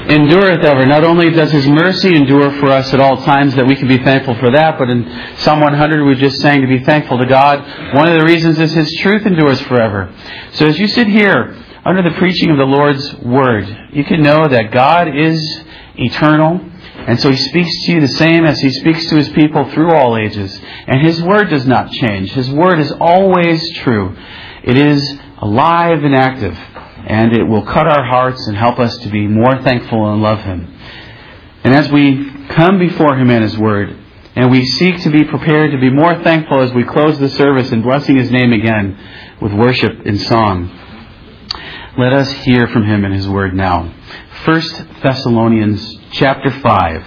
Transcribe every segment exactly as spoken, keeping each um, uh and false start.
endureth ever. Not only does His mercy endure for us at all times, that we can be thankful for that, but in Psalm one hundred we just sang to be thankful to God. One of the reasons is His truth endures forever. So as you sit here under the preaching of the Lord's Word, you can know that God is eternal, and so He speaks to you the same as He speaks to His people through all ages. And His Word does not change. His Word is always true. It is alive and active, and it will cut our hearts and help us to be more thankful and love Him. And as we come before Him in His Word, and we seek to be prepared to be more thankful as we close the service in blessing His name again with worship and song, let us hear from Him in His Word now. First Thessalonians chapter five.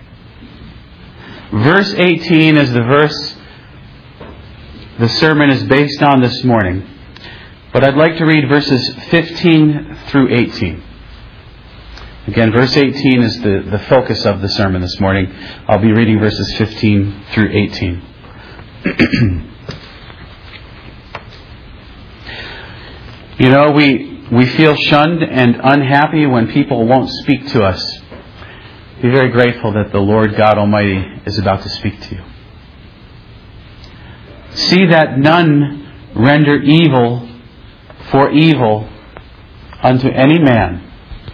Verse eighteen is the verse the sermon is based on this morning. But I'd like to read verses fifteen through eighteen. Again, verse eighteen is the, the focus of the sermon this morning. I'll be reading verses fifteen through eighteen. You know, we, we feel shunned and unhappy when people won't speak to us. Be very grateful that the Lord God Almighty is about to speak to you. See that none render evil for evil unto any man,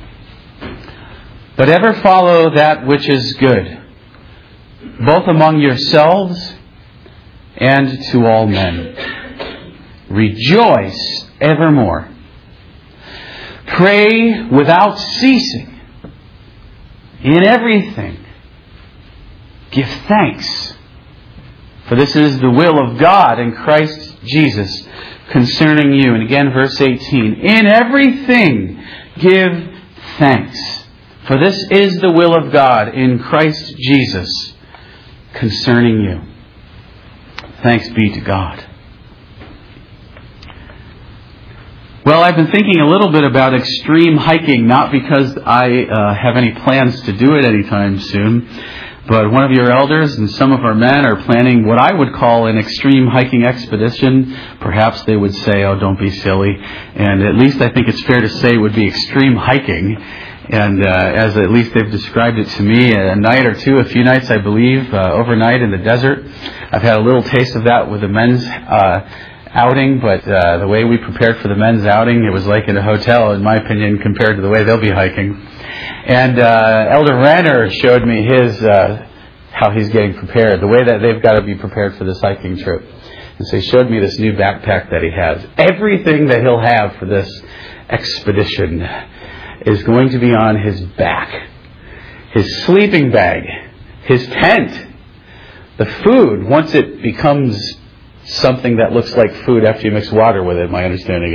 but ever follow that which is good, both among yourselves and to all men. Rejoice evermore. Pray without ceasing. In everything, give thanks, for this is the will of God in Christ Jesus concerning you. And again, verse eighteen. In everything, give thanks, for this is the will of God in Christ Jesus concerning you. Thanks be to God. Well, I've been thinking a little bit about extreme hiking, not because I uh, have any plans to do it anytime soon, but one of your elders and some of our men are planning what I would call an extreme hiking expedition. Perhaps they would say, oh, don't be silly. And at least I think it's fair to say it would be extreme hiking. And uh, as at least they've described it to me, a night or two, a few nights, I believe, uh, overnight in the desert. I've had a little taste of that with the men's uh outing, but uh, the way we prepared for the men's outing, it was like in a hotel, in my opinion, compared to the way they'll be hiking. And uh, Elder Renner showed me his uh, how he's getting prepared, the way that they've got to be prepared for this hiking trip. And so he showed me this new backpack that he has. Everything that he'll have for this expedition is going to be on his back. His sleeping bag, his tent, the food, once it becomes something that looks like food after you mix water with it, my understanding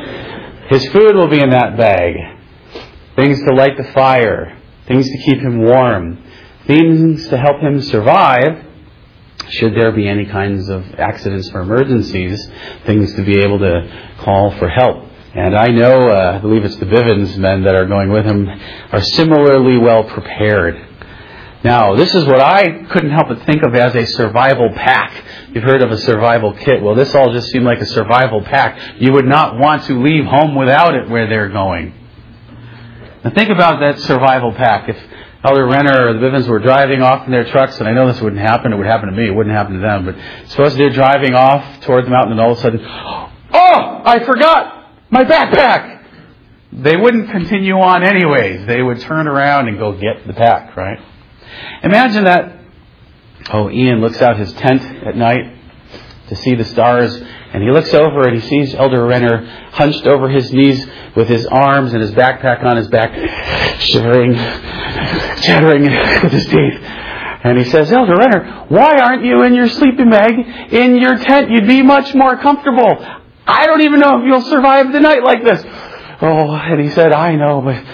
is. His food will be in that bag. Things to light the fire. Things to keep him warm. Things to help him survive should there be any kinds of accidents or emergencies. Things to be able to call for help. And I know, uh, I believe it's the Bivens men that are going with him, are similarly well prepared. Now, this is what I couldn't help but think of as a survival pack. You've heard of a survival kit. Well, this all just seemed like a survival pack. You would not want to leave home without it where they're going. Now, think about that survival pack. If Elder Renner or the Bivens were driving off in their trucks, and I know this wouldn't happen. It would happen to me. It wouldn't happen to them. But suppose they're driving off toward the mountain and all of a sudden, oh, I forgot my backpack. They wouldn't continue on anyways. They would turn around and go get the pack, right? Imagine that, oh, Ian looks out his tent at night to see the stars, and he looks over and he sees Elder Renner hunched over his knees with his arms and his backpack on his back, shivering, chattering with his teeth. And he says, Elder Renner, why aren't you in your sleeping bag in your tent? You'd be much more comfortable. I don't even know if you'll survive the night like this. Oh, and he said, I know, but...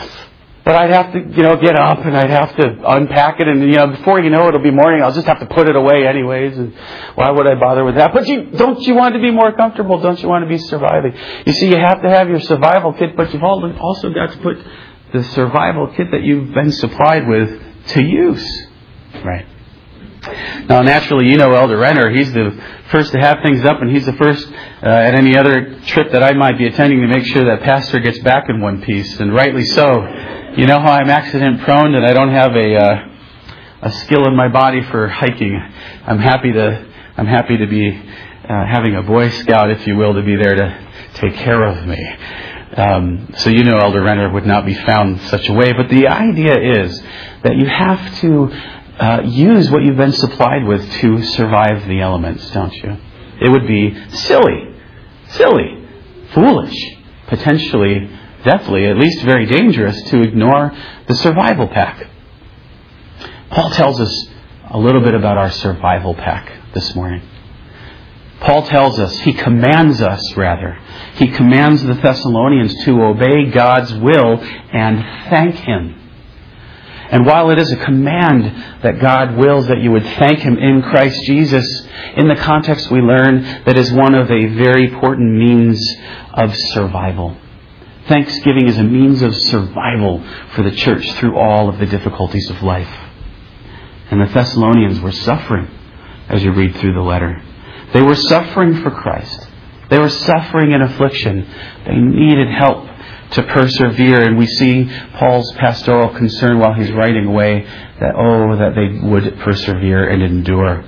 But I'd have to, you know, get up and I'd have to unpack it, and, you know, before you know it, it'll be morning. I'll just have to put it away anyways. And why would I bother with that? But you, don't you want to be more comfortable? Don't you want to be surviving? You see, you have to have your survival kit, but you've also got to put the survival kit that you've been supplied with to use. Right. Now, naturally, you know Elder Renner. He's the first to have things up, and he's the first uh, at any other trip that I might be attending to make sure that Pastor gets back in one piece, and rightly so. You know how I'm accident prone and I don't have a uh, a skill in my body for hiking. I'm happy to I'm happy to be uh, having a Boy Scout, if you will, to be there to take care of me. Um, so you know Elder Renner would not be found such a way. But the idea is that you have to uh, use what you've been supplied with to survive the elements, don't you? It would be silly, silly, foolish, potentially, definitely, at least very dangerous to ignore the survival pack. Paul tells us a little bit about our survival pack this morning. Paul tells us, he commands us, rather. He commands the Thessalonians to obey God's will and thank Him. And while it is a command that God wills that you would thank Him in Christ Jesus, in the context we learn that is one of a very important means of survival. Thanksgiving is a means of survival for the church through all of the difficulties of life. And the Thessalonians were suffering as you read through the letter. They were suffering for Christ. They were suffering in affliction. They needed help to persevere. And we see Paul's pastoral concern while he's writing away that, oh, that they would persevere and endure.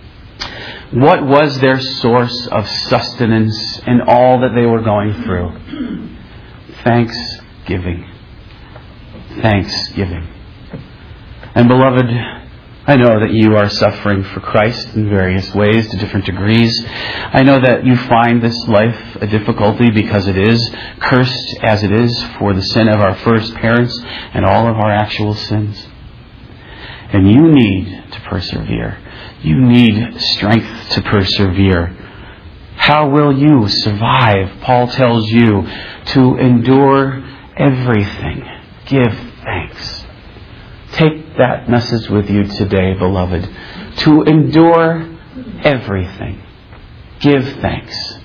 What was their source of sustenance in all that they were going through? Thanksgiving. Thanksgiving. And beloved, I know that you are suffering for Christ in various ways, to different degrees. I know that you find this life a difficulty because it is cursed as it is for the sin of our first parents and all of our actual sins. And you need to persevere. You need strength to persevere. How will you survive? Paul tells you to endure everything. Give thanks. Take that message with you today, beloved. To endure everything. Give thanks.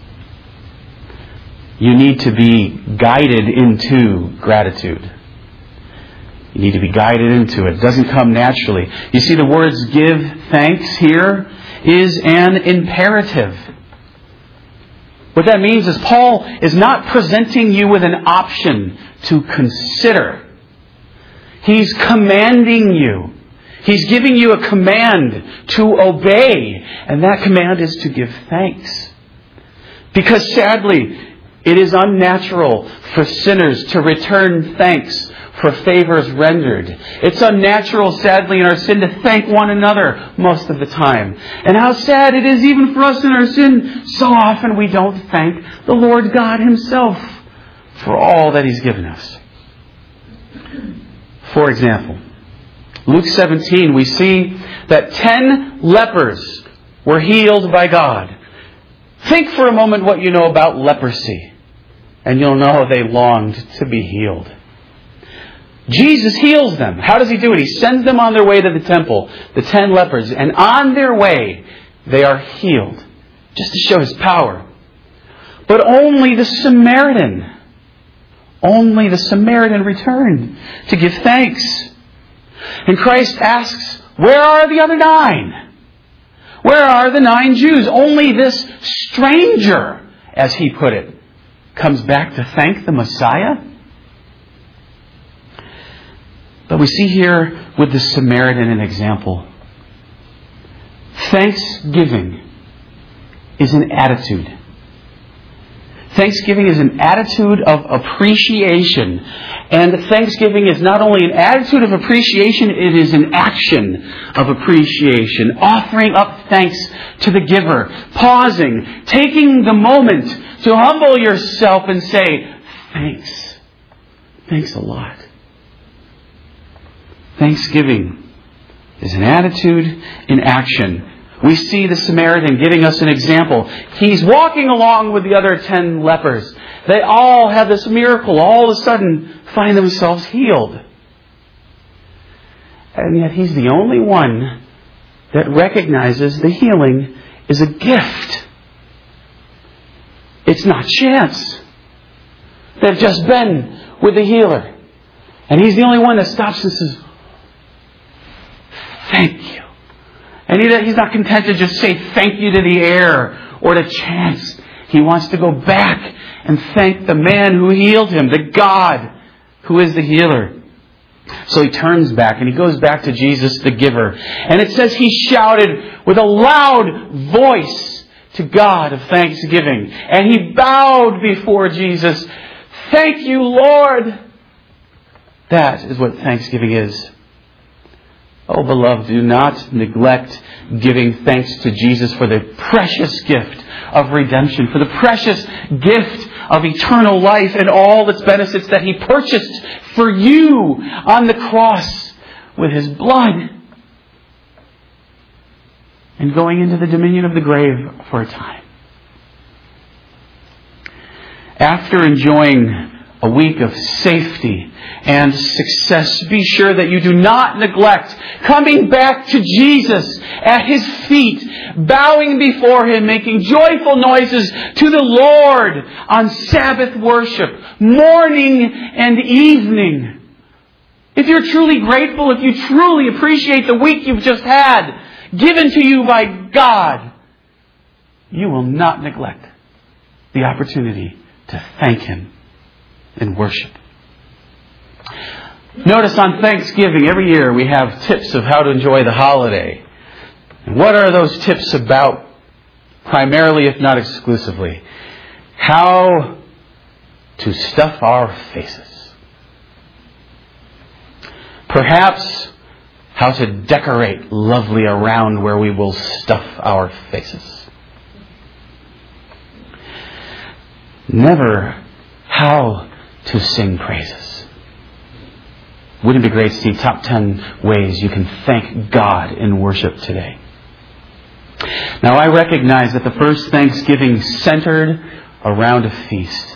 You need to be guided into gratitude. You need to be guided into it. It doesn't come naturally. You see, the words give thanks here is an imperative. What that means is Paul is not presenting you with an option to consider. He's commanding you. He's giving you a command to obey. And that command is to give thanks. Because sadly, it is unnatural for sinners to return thanks for favors rendered. It's unnatural, sadly, in our sin to thank one another most of the time. And how sad it is even for us in our sin, so often we don't thank the Lord God Himself for all that He's given us. For example, Luke seventeen, we see that ten lepers were healed by God. Think for a moment what you know about leprosy, and you'll know they longed to be healed. Jesus heals them. How does He do it? He sends them on their way to the temple, the ten lepers, and on their way they are healed, just to show His power. But only the Samaritan Only the Samaritan returned to give thanks. And Christ asks, where are the other nine? Where are the nine Jews? Only this stranger, as He put it, comes back to thank the Messiah? But we see here with the Samaritan an example. Thanksgiving is an attitude. Thanksgiving is an attitude of appreciation. And thanksgiving is not only an attitude of appreciation, it is an action of appreciation. Offering up thanks to the giver. Pausing. Taking the moment to humble yourself and say, thanks. Thanks a lot. Thanksgiving is an attitude in action. We see the Samaritan giving us an example. He's walking along with the other ten lepers. They all have this miracle. All of a sudden find themselves healed. And yet He's the only one that recognizes the healing is a gift. It's not chance. They've just been with the healer. And He's the only one that stops and says, thank you. And he, he's not content to just say thank you to the air or to chance. He wants to go back and thank the man who healed him, the God who is the healer. So he turns back and he goes back to Jesus, the giver. And it says he shouted with a loud voice to God of thanksgiving. And he bowed before Jesus. Thank you, Lord. That is what thanksgiving is. Oh, beloved, do not neglect giving thanks to Jesus for the precious gift of redemption, for the precious gift of eternal life and all its benefits that He purchased for you on the cross with His blood, and going into the dominion of the grave for a time. After enjoying a week of safety and success, be sure that you do not neglect coming back to Jesus at His feet, bowing before Him, making joyful noises to the Lord on Sabbath worship, morning and evening. If you're truly grateful, if you truly appreciate the week you've just had, given to you by God, you will not neglect the opportunity to thank Him in worship. Notice on Thanksgiving, every year we have tips of how to enjoy the holiday. And what are those tips about? Primarily, if not exclusively, how to stuff our faces. Perhaps how to decorate lovely around where we will stuff our faces. Never how to sing praises. Wouldn't it be great to see top ten ways you can thank God in worship today? Now, I recognize that the first Thanksgiving centered around a feast.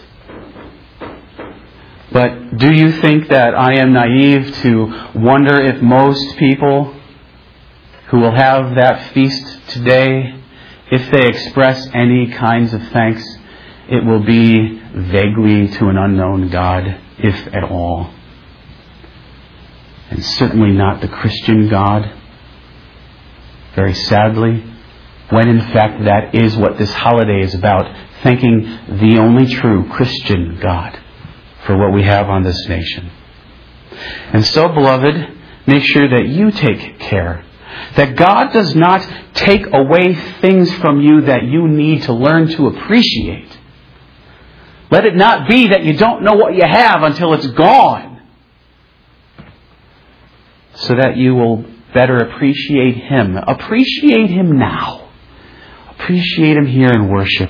But do you think that I am naive to wonder if most people who will have that feast today, if they express any kinds of thanks, it will be vaguely to an unknown God, if at all? And certainly not the Christian God. Very sadly, when in fact that is what this holiday is about, thanking the only true Christian God for what we have on this nation. And so, beloved, make sure that you take care that God does not take away things from you that you need to learn to appreciate. Let it not be that you don't know what you have until it's gone, so that you will better appreciate Him. Appreciate Him now. Appreciate Him here in worship.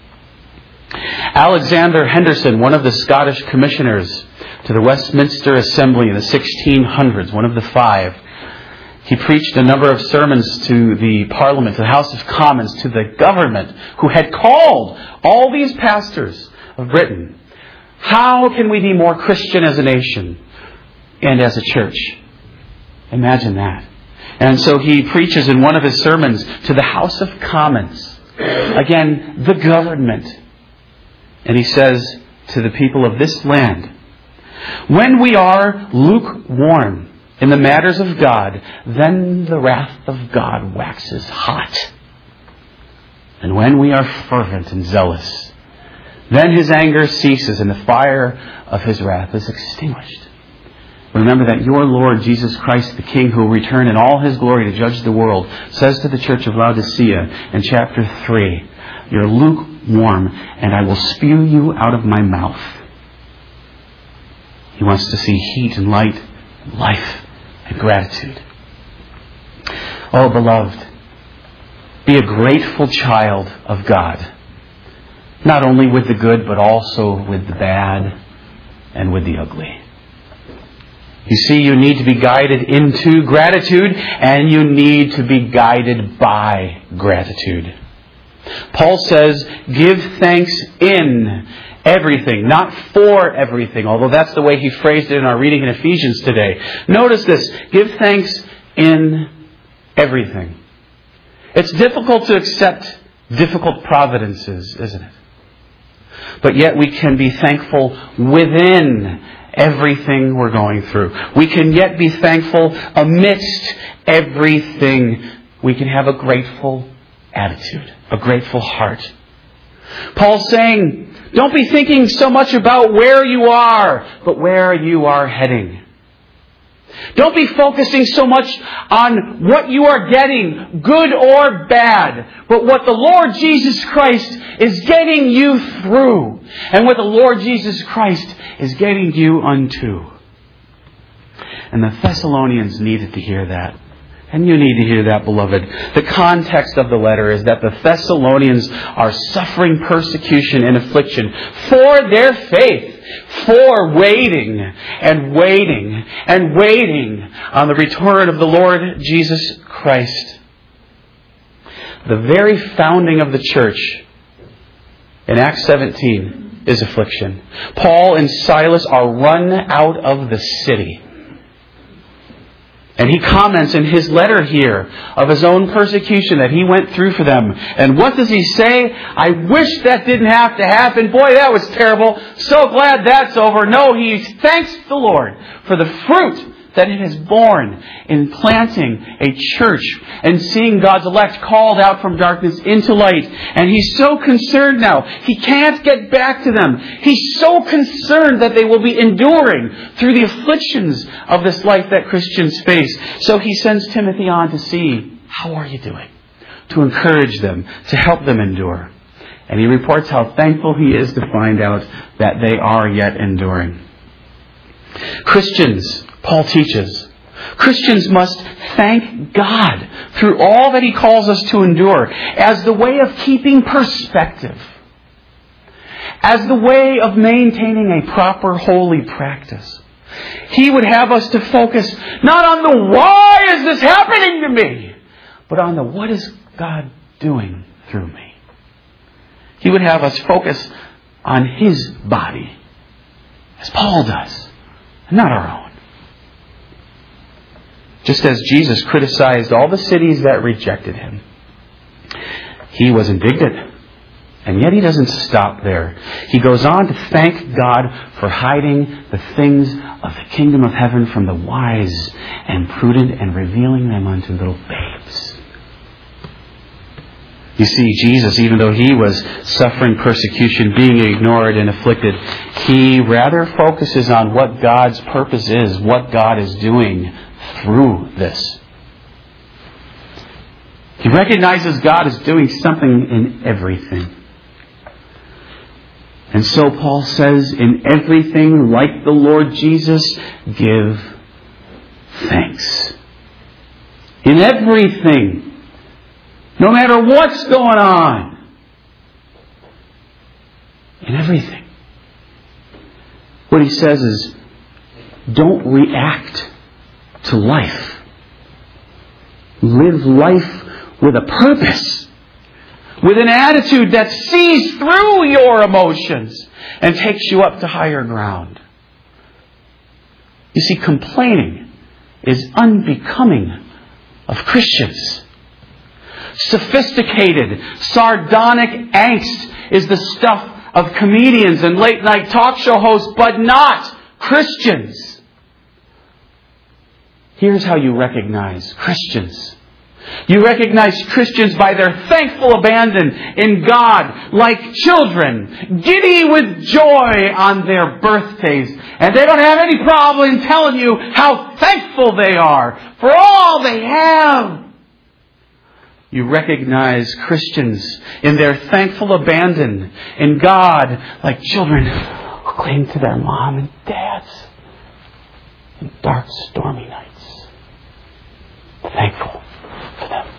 Alexander Henderson, one of the Scottish commissioners to the Westminster Assembly in the sixteen hundreds, one of the five, he preached a number of sermons to the Parliament, to the House of Commons, to the government, who had called all these pastors of Britain. How can we be more Christian as a nation and as a church? Imagine that. And so he preaches in one of his sermons to the House of Commons. Again, the government. And he says to the people of this land, when we are lukewarm in the matters of God, then the wrath of God waxes hot. And when we are fervent and zealous, then His anger ceases and the fire of His wrath is extinguished. Remember that your Lord Jesus Christ, the King, who will return in all His glory to judge the world, says to the church of Laodicea in chapter three, you're lukewarm, and I will spew you out of my mouth. He wants to see heat and light, life and gratitude. Oh, beloved, be a grateful child of God, not only with the good, but also with the bad and with the ugly. You see, you need to be guided into gratitude, and you need to be guided by gratitude. Paul says, give thanks in everything, not for everything, although that's the way he phrased it in our reading in Ephesians today. Notice this, give thanks in everything. It's difficult to accept difficult providences, isn't it? But yet we can be thankful within everything we're going through. We can yet be thankful amidst everything we can have a grateful attitude, a grateful heart. Paul's saying, don't be thinking so much about where you are, but where you are heading. Don't be focusing so much on what you are getting, good or bad, but what the Lord Jesus Christ is getting you through, and what the Lord Jesus Christ is getting you unto. And the Thessalonians needed to hear that. And you need to hear that, beloved. The context of the letter is that the Thessalonians are suffering persecution and affliction for their faith, for waiting and waiting and waiting on the return of the Lord Jesus Christ. The very founding of the church in Acts seventeen is affliction. Paul and Silas are run out of the city. And he comments in his letter here of his own persecution that he went through for them. And what does he say? I wish that didn't have to happen. Boy, that was terrible. So glad that's over. No, he thanks the Lord for the fruit that it has borne in planting a church and seeing God's elect called out from darkness into light. And he's so concerned now. He can't get back to them. He's so concerned that they will be enduring through the afflictions of this life that Christians face. So he sends Timothy on to see, how are you doing? To encourage them, to help them endure. And he reports how thankful he is to find out that they are yet enduring. Christians, Paul teaches, Christians must thank God through all that he calls us to endure as the way of keeping perspective, as the way of maintaining a proper holy practice. He would have us to focus not on the why is this happening to me, but on the what is God doing through me. He would have us focus on his body, as Paul does, not our own. Just as Jesus criticized all the cities that rejected him, he was indignant. And yet he doesn't stop there. He goes on to thank God for hiding the things of the kingdom of heaven from the wise and prudent and revealing them unto little babes. You see, Jesus, even though he was suffering persecution, being ignored and afflicted, he rather focuses on what God's purpose is, what God is doing through this. He recognizes God is doing something in everything. And so Paul says, in everything, like the Lord Jesus, give thanks. In everything. No matter what's going on. In everything. What he says is, don't react to life. Live life with a purpose. With an attitude that sees through your emotions and takes you up to higher ground. You see, complaining is unbecoming of Christians. Sophisticated, sardonic angst is the stuff of comedians and late-night talk show hosts, but not Christians. Here's how you recognize Christians. You recognize Christians by their thankful abandon in God, like children, giddy with joy on their birthdays. And they don't have any problem in telling you how thankful they are for all they have. You recognize Christians in their thankful abandon in God, like children who cling to their mom and dads in dark, stormy nights. Thankful for them.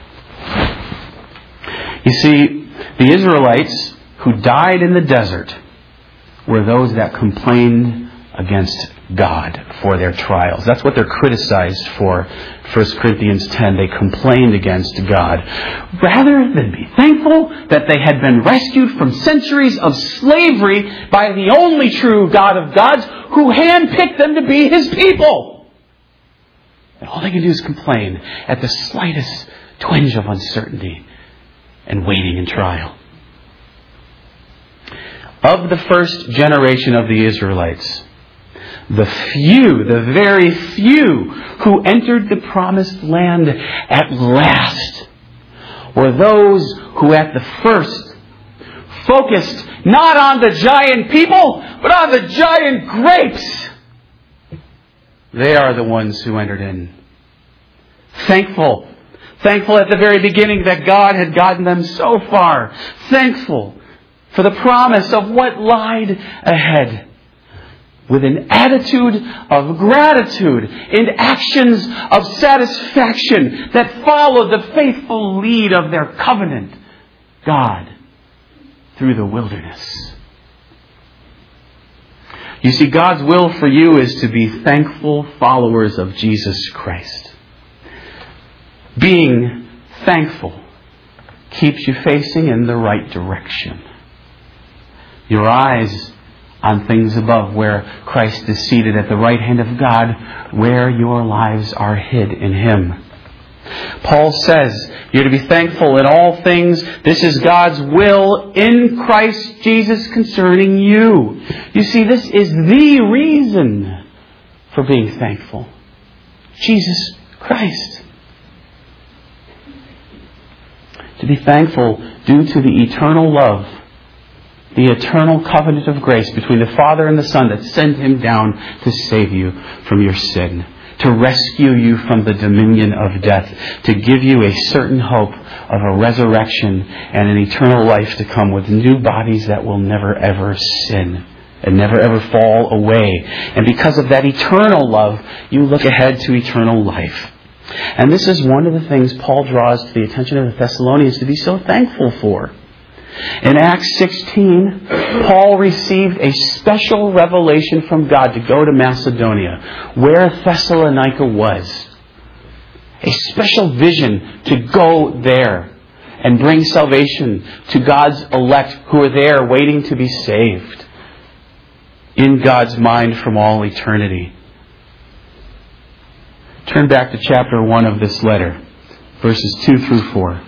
You see, the Israelites who died in the desert were those that complained against God for their trials. That's what they're criticized for. First Corinthians ten, they complained against God. Rather than be thankful that they had been rescued from centuries of slavery by the only true God of gods who handpicked them to be his people. And all they can do is complain at the slightest twinge of uncertainty and waiting and trial. Of the first generation of the Israelites, The few, the very few who entered the promised land at last were those who at the first focused not on the giant people, but on the giant grapes. They are the ones who entered in. Thankful. Thankful at the very beginning that God had gotten them so far. Thankful for the promise of what lied ahead. With an attitude of gratitude and actions of satisfaction that followed the faithful lead of their covenant God through the wilderness. You see, God's will for you is to be thankful followers of Jesus Christ. Being thankful keeps you facing in the right direction. Your eyes on things above, where Christ is seated at the right hand of God, where your lives are hid in Him. Paul says you're to be thankful in all things. This is God's will in Christ Jesus concerning you. You see, this is the reason for being thankful. Jesus Christ. To be thankful due to the eternal love, the eternal covenant of grace between the Father and the Son that sent Him down to save you from your sin, to rescue you from the dominion of death, to give you a certain hope of a resurrection and an eternal life to come with new bodies that will never ever sin and never ever fall away. And because of that eternal love, you look ahead to eternal life. And this is one of the things Paul draws to the attention of the Thessalonians to be so thankful for. In Acts sixteen, Paul received a special revelation from God to go to Macedonia, where Thessalonica was. A special vision to go there and bring salvation to God's elect who are there waiting to be saved in God's mind from all eternity. Turn back to chapter one of this letter, verses two through four.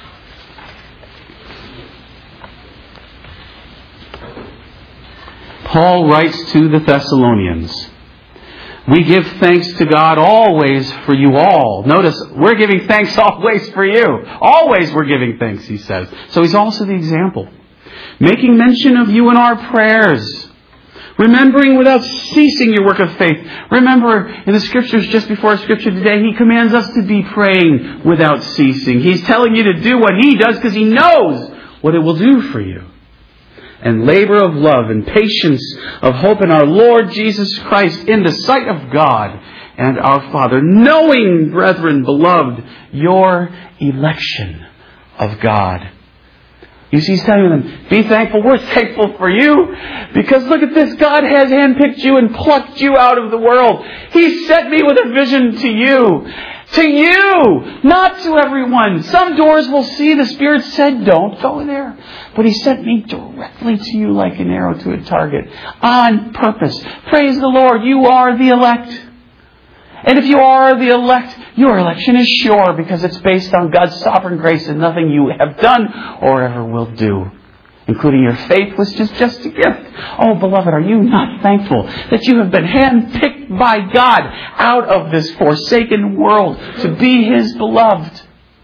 Paul writes to the Thessalonians, "We give thanks to God always for you all." Notice, we're giving thanks always for you. Always we're giving thanks, he says. So he's also the example. "Making mention of you in our prayers, remembering without ceasing your work of faith." Remember, in the Scriptures, just before Scripture today, he commands us to be praying without ceasing. He's telling you to do what he does because he knows what it will do for you. "And labor of love and patience of hope in our Lord Jesus Christ in the sight of God and our Father, knowing, brethren, beloved, your election of God." You see, he's telling them, be thankful. We're thankful for you because look at this. God has handpicked you and plucked you out of the world. He sent me with a vision to you. To you, not to everyone. Some doors will see the Spirit said, don't go there. But He sent me directly to you like an arrow to a target. On purpose. Praise the Lord, you are the elect. And if you are the elect, your election is sure because it's based on God's sovereign grace and nothing you have done or ever will do. Including your faith, which is just a gift. Oh, beloved, are you not thankful that you have been handpicked by God out of this forsaken world to be His beloved?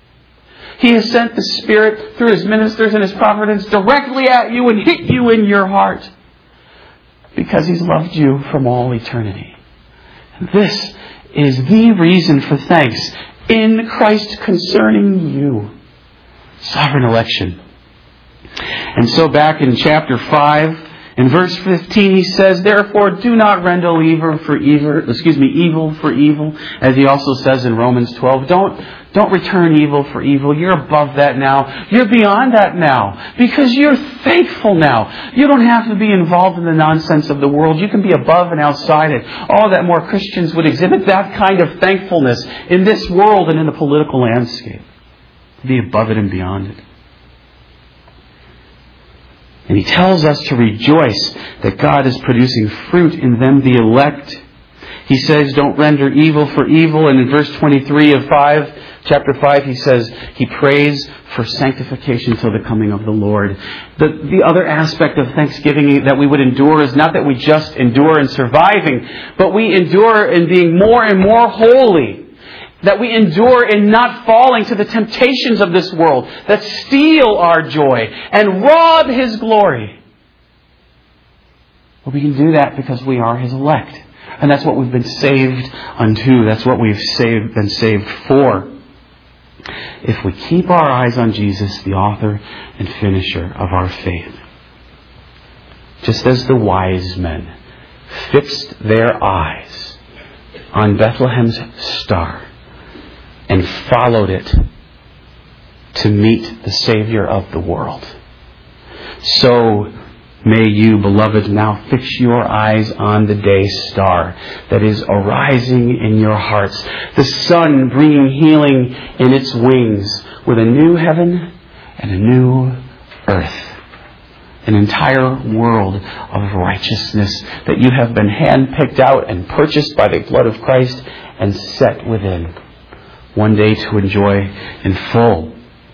He has sent the Spirit through His ministers and His providence directly at you and hit you in your heart because He's loved you from all eternity. And this is the reason for thanks in Christ concerning you. Sovereign election. And so back in chapter five, in verse fifteen, he says, "Therefore do not render evil for evil, excuse me, evil for evil," as he also says in Romans twelve. Don't, don't return evil for evil. You're above that now. You're beyond that now because you're thankful now. You don't have to be involved in the nonsense of the world. You can be above and outside it. All that more Christians would exhibit that kind of thankfulness in this world and in the political landscape. Be above it and beyond it. And he tells us to rejoice that God is producing fruit in them, the elect. He says, don't render evil for evil. And in verse twenty-three of five, chapter five, he says, he prays for sanctification till the coming of the Lord. The, the other aspect of thanksgiving that we would endure is not that we just endure in surviving, but we endure in being more and more holy. That we endure in not falling to the temptations of this world that steal our joy and rob His glory. But we can do that because we are His elect. And that's what we've been saved unto. That's what we've saved, been saved for. If we keep our eyes on Jesus, the author and finisher of our faith. Just as the wise men fixed their eyes on Bethlehem's star and followed it to meet the Savior of the world, so may you, beloved, now fix your eyes on the day star that is arising in your hearts, the sun bringing healing in its wings, with a new heaven and a new earth, an entire world of righteousness that you have been handpicked out and purchased by the blood of Christ and set within, one day to enjoy in full.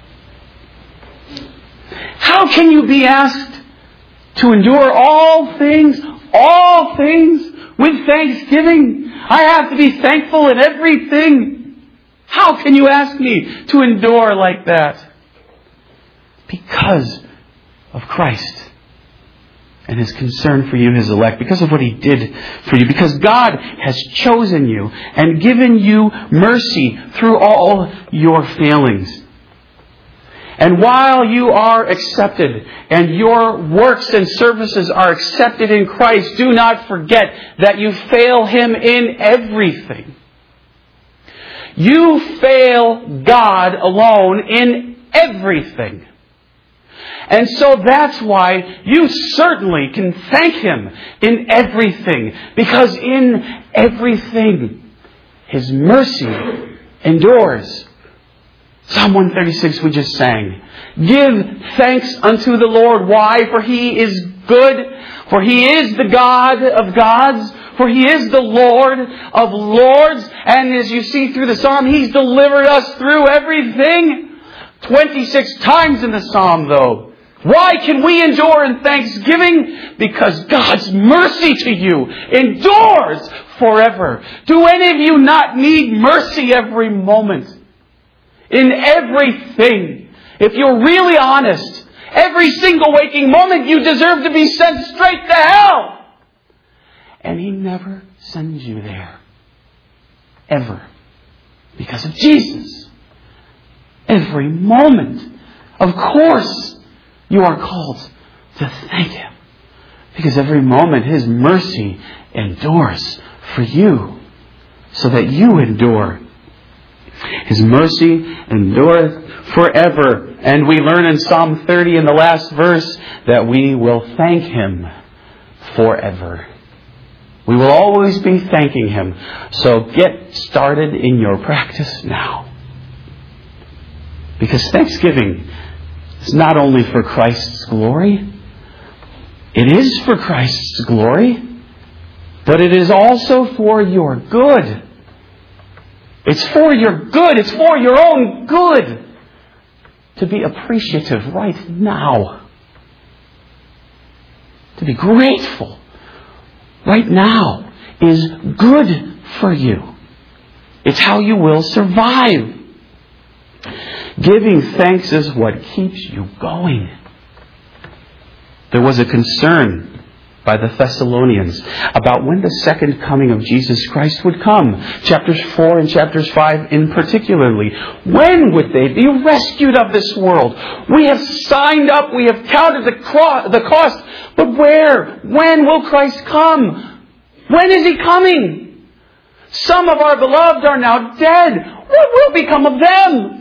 How can you be asked to endure all things, all things, with thanksgiving? I have to be thankful in everything. How can you ask me to endure like that? Because of Christ and His concern for you, His elect, because of what He did for you, because God has chosen you and given you mercy through all your failings. And while you are accepted and your works and services are accepted in Christ, do not forget that you fail Him in everything. You fail God alone in everything. And so that's why you certainly can thank Him in everything. Because in everything, His mercy endures. Psalm one thirty-six we just sang. Give thanks unto the Lord. Why? For He is good. For He is the God of gods. For He is the Lord of lords. And as you see through the Psalm, He's delivered us through everything. twenty-six times in the Psalm, though. Why can we endure in thanksgiving? Because God's mercy to you endures forever. Do any of you not need mercy every moment? In everything. If you're really honest, every single waking moment you deserve to be sent straight to hell. And He never sends you there. Ever. Because of Jesus. Every moment. Of course, you are called to thank Him. Because every moment His mercy endures for you. So that you endure. His mercy endureth forever. And we learn in Psalm thirty in the last verse that we will thank Him forever. We will always be thanking Him. So get started in your practice now. Because thanksgiving is not only for Christ's glory. It is for Christ's glory. But it is also for your good. It's for your good. It's for your own good. To be appreciative right now. To be grateful right now is good for you. It's how you will survive. Giving thanks is what keeps you going. There was a concern by the Thessalonians about when the second coming of Jesus Christ would come. Chapters four and chapters five in particularly. When would they be rescued of this world? We have signed up. We have counted the, cro- the cost. But where? When will Christ come? When is He coming? Some of our beloved are now dead. What will become of them?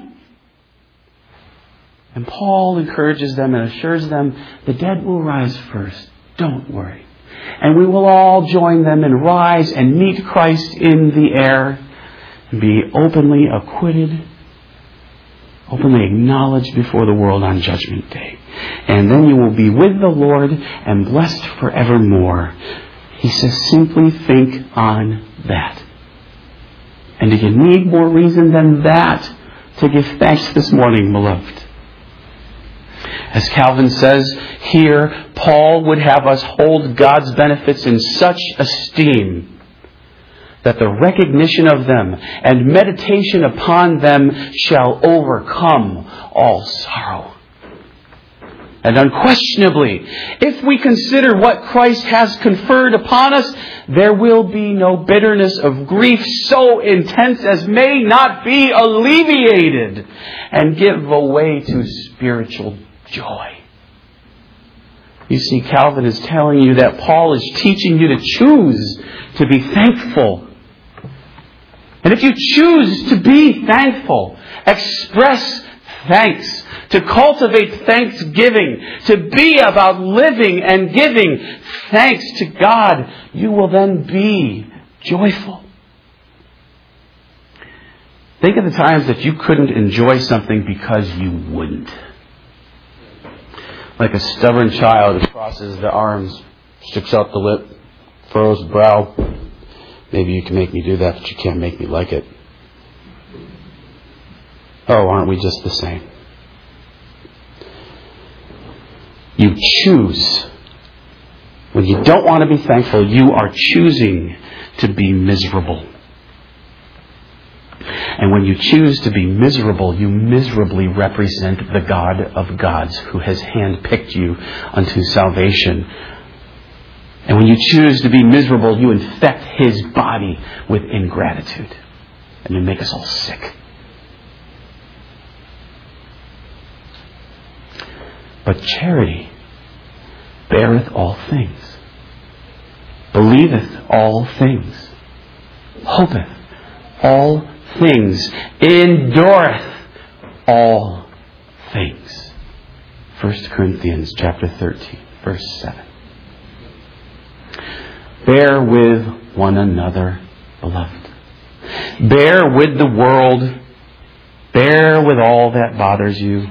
And Paul encourages them and assures them the dead will rise first. Don't worry. And we will all join them and rise and meet Christ in the air and be openly acquitted, openly acknowledged before the world on Judgment Day. And then you will be with the Lord and blessed forevermore. He says, simply think on that. And do you need more reason than that to give thanks this morning, beloved? As Calvin says here, Paul would have us hold God's benefits in such esteem that the recognition of them and meditation upon them shall overcome all sorrow. And unquestionably, if we consider what Christ has conferred upon us, there will be no bitterness of grief so intense as may not be alleviated and give way to spiritual joy. You see, Calvin is telling you that Paul is teaching you to choose to be thankful. And if you choose to be thankful, express thanks, to cultivate thanksgiving, to be about living and giving thanks to God, you will then be joyful. Think of the times that you couldn't enjoy something because you wouldn't. Like a stubborn child who crosses the arms, sticks out the lip, furrows the brow. Maybe you can make me do that, but you can't make me like it. Oh, aren't we just the same? You choose. When you don't want to be thankful, you are choosing to be miserable. And when you choose to be miserable, you miserably represent the God of gods who has handpicked you unto salvation. And when you choose to be miserable, you infect His body with ingratitude. And you make us all sick. But charity beareth all things, believeth all things, hopeth all things, endureth all things. First Corinthians chapter thirteen, verse seven. Bear with one another, beloved. Bear with the world. Bear with all that bothers you.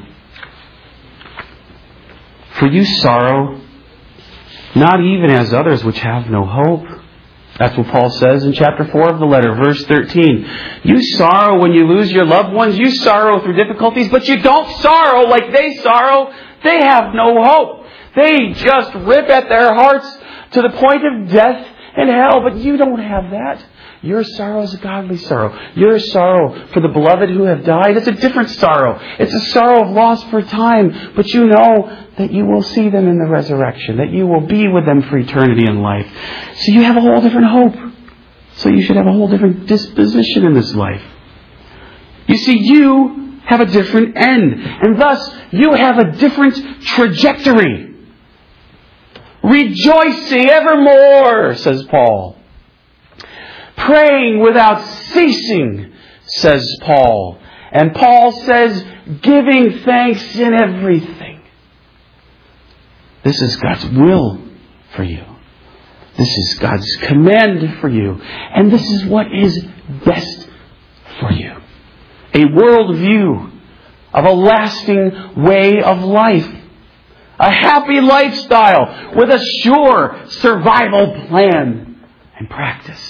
For you sorrow, not even as others which have no hope. That's what Paul says in chapter four of the letter, verse thirteen. You sorrow when you lose your loved ones. You sorrow through difficulties, but you don't sorrow like they sorrow. They have no hope. They just rip at their hearts to the point of death and hell, but you don't have that. Your sorrow is a godly sorrow. Your sorrow for the beloved who have died, it's a different sorrow. It's a sorrow of loss for time, but you know that you will see them in the resurrection, that you will be with them for eternity in life. So you have a whole different hope. So you should have a whole different disposition in this life. You see, you have a different end, and thus you have a different trajectory. Rejoicing evermore, says Paul. Praying without ceasing, says Paul. And Paul says, giving thanks in everything. This is God's will for you. This is God's command for you. And this is what is best for you. A worldview of a lasting way of life. A happy lifestyle with a sure survival plan and practice.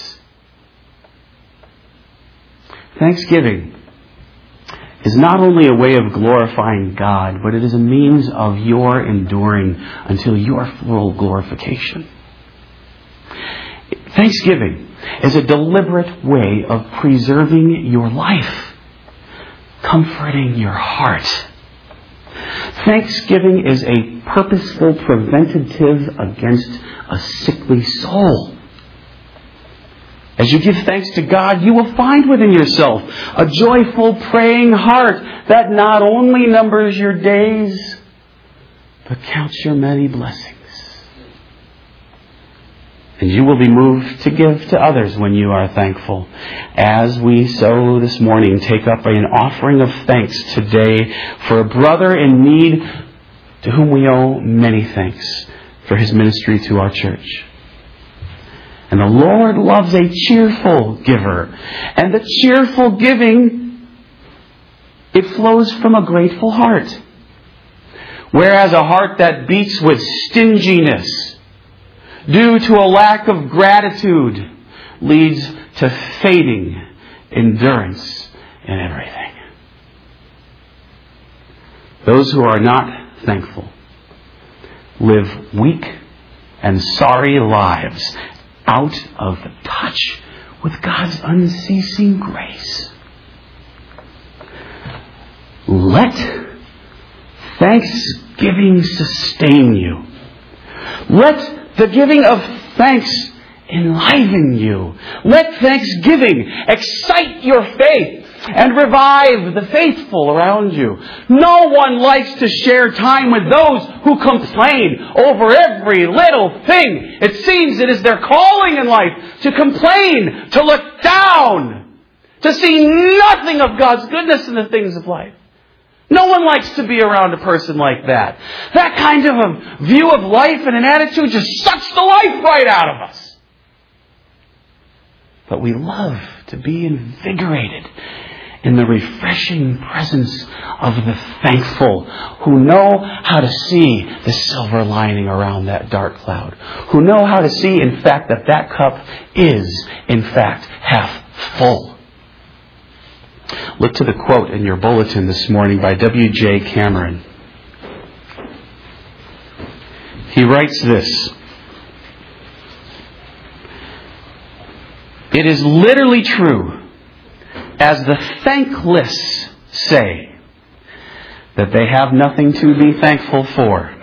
Thanksgiving is not only a way of glorifying God, but it is a means of your enduring until your full glorification. Thanksgiving is a deliberate way of preserving your life, comforting your heart. Thanksgiving is a purposeful preventative against a sickly soul. As you give thanks to God, you will find within yourself a joyful, praying heart that not only numbers your days, but counts your many blessings. And you will be moved to give to others when you are thankful. As we so this morning take up an offering of thanks today for a brother in need to whom we owe many thanks for his ministry to our church. And the Lord loves a cheerful giver. And the cheerful giving, it flows from a grateful heart. Whereas a heart that beats with stinginess due to a lack of gratitude leads to fading endurance in everything. Those who are not thankful live weak and sorry lives out of touch with God's unceasing grace. Let thanksgiving sustain you. Let the giving of thanks enliven you. Let thanksgiving excite your faith and revive the faithful around you. No one likes to share time with those who complain over every little thing. It seems it is their calling in life to complain, to look down, to see nothing of God's goodness in the things of life. No one likes to be around a person like that. That kind of a view of life and an attitude just sucks the life right out of us. But we love to be invigorated in the refreshing presence of the thankful who know how to see the silver lining around that dark cloud, who know how to see, in fact, that that cup is, in fact, half full. Look to the quote in your bulletin this morning by W J Cameron. He writes this: "It is literally true, as the thankless say, that they have nothing to be thankful for.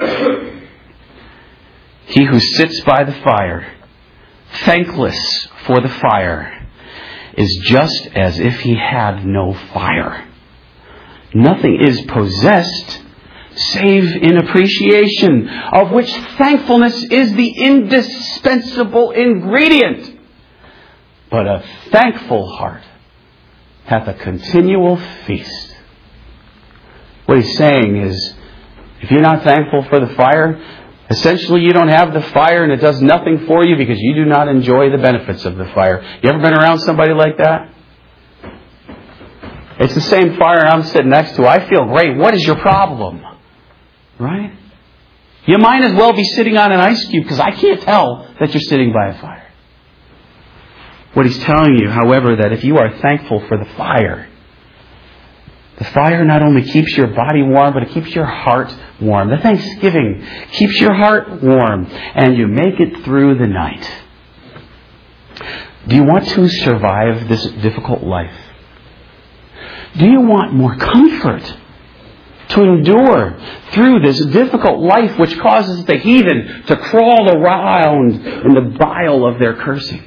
He who sits by the fire, thankless for the fire, is just as if he had no fire. Nothing is possessed save in appreciation, of which thankfulness is the indispensable ingredient. But a thankful heart hath a continual feast." What he's saying is, if you're not thankful for the fire, essentially you don't have the fire and it does nothing for you because you do not enjoy the benefits of the fire. You ever been around somebody like that? It's the same fire I'm sitting next to. I feel great. What is your problem? Right? You might as well be sitting on an ice cube because I can't tell that you're sitting by a fire. What he's telling you, however, that if you are thankful for the fire, the fire not only keeps your body warm, but it keeps your heart warm. The thanksgiving keeps your heart warm, and you make it through the night. Do you want to survive this difficult life? Do you want more comfort to endure through this difficult life which causes the heathen to crawl around in the bile of their cursings?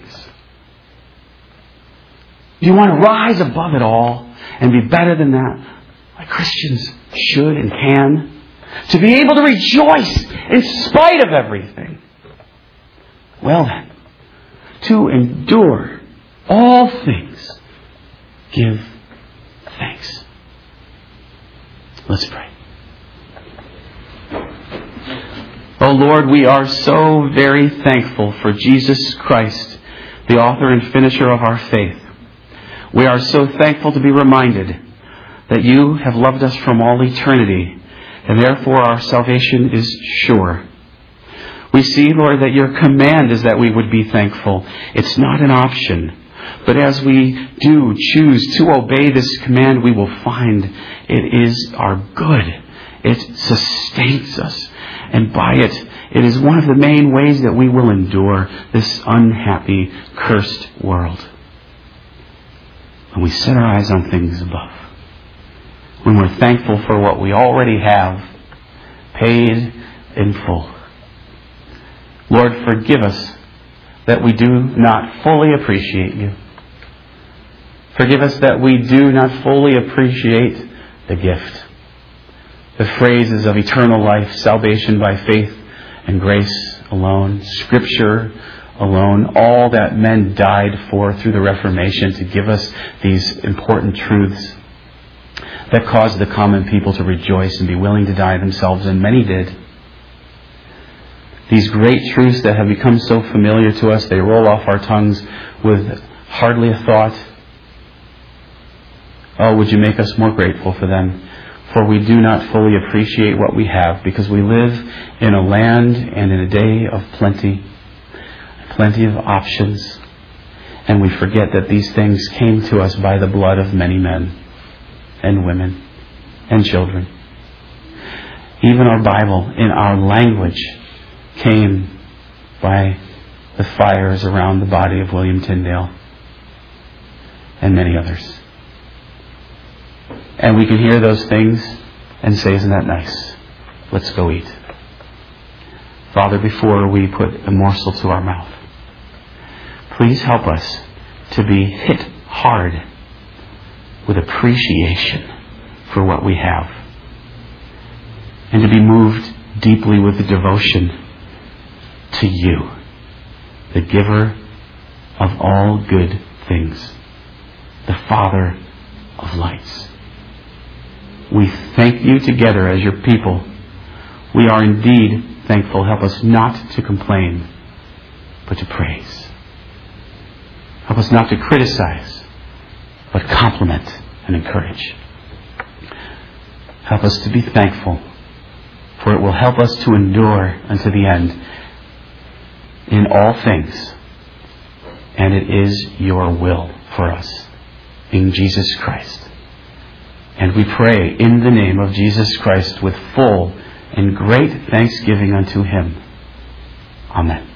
Do you want to rise above it all and be better than that, like Christians should and can? To be able to rejoice in spite of everything. Well then, to endure all things, give thanks. Let's pray. Oh Lord, we are so very thankful for Jesus Christ, the author and finisher of our faith. We are so thankful to be reminded that you have loved us from all eternity, and therefore our salvation is sure. We see, Lord, that your command is that we would be thankful. It's not an option. But as we do choose to obey this command, we will find it is our good. It sustains us. And by it, it is one of the main ways that we will endure this unhappy, cursed world. When we set our eyes on things above, when we're thankful for what we already have, paid in full. Lord, forgive us that we do not fully appreciate you. Forgive us that we do not fully appreciate the gift. The phrases of eternal life, salvation by faith and grace alone, Scripture alone, all that men died for through the Reformation to give us these important truths that caused the common people to rejoice and be willing to die themselves, and many did. These great truths that have become so familiar to us, they roll off our tongues with hardly a thought. Oh, would you make us more grateful for them? For we do not fully appreciate what we have because we live in a land and in a day of plenty. plenty of options, and we forget that these things came to us by the blood of many men and women and children. Even our Bible, in our language, came by the fires around the body of William Tyndale and many others. And we can hear those things and say, isn't that nice? Let's go eat. Father, before we put a morsel to our mouth, please help us to be hit hard with appreciation for what we have, and to be moved deeply with the devotion to you, the giver of all good things, the Father of lights. We thank you together as your people. We are indeed thankful. Help us not to complain, but to praise. Help us not to criticize, but compliment and encourage. Help us to be thankful, for it will help us to endure unto the end in all things. And it is your will for us in Jesus Christ. And we pray in the name of Jesus Christ with full and great thanksgiving unto him. Amen.